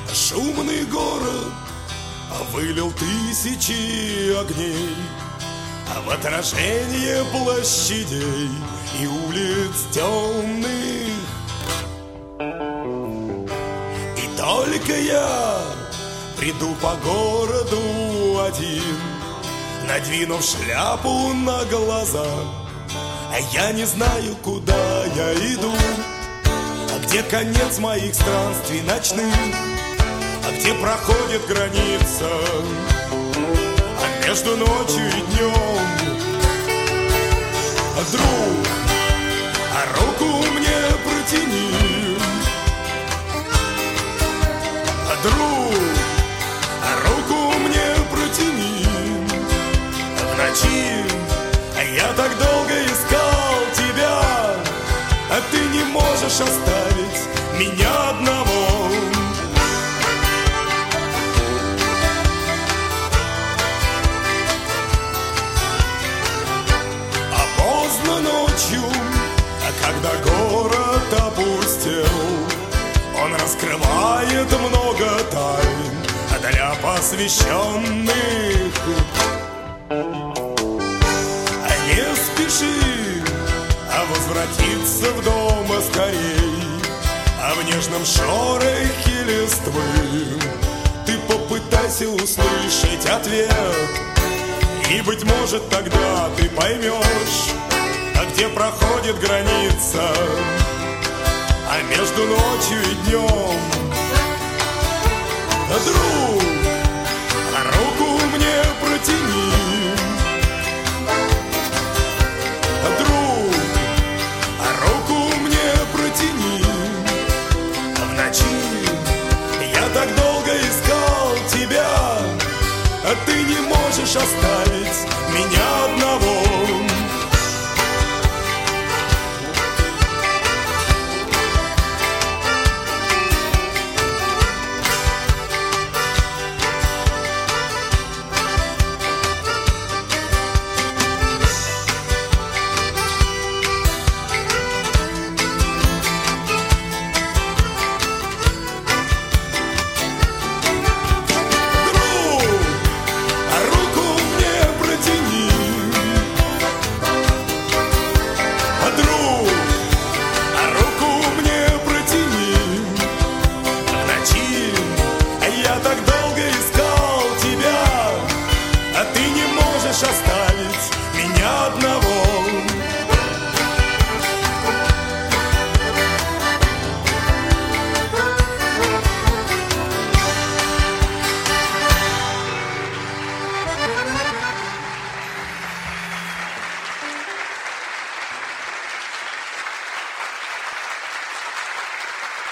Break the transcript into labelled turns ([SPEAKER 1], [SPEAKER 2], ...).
[SPEAKER 1] Шумный город вылил тысячи огней в отражение площадей и улиц темных. И только я приду по городу один, надвинув шляпу на глаза, я не знаю, куда я иду, где конец моих странствий ночных, где проходит граница между ночью и днем. Друг, руку мне протяни. Друг, руку мне протяни. В ночи я так долго искал тебя, а ты не можешь оставить меня одного. Ночью, когда город опустел, он раскрывает много тайн для посвященных. Не спеши возвратиться в дом скорей, в нежном шорохе листвы ты попытайся услышать ответ, и, быть может, тогда ты поймешь, где проходит граница между ночью и днем. Друг, руку мне протяни. Друг, руку мне протяни. В ночи я так долго искал тебя, а ты не можешь оставить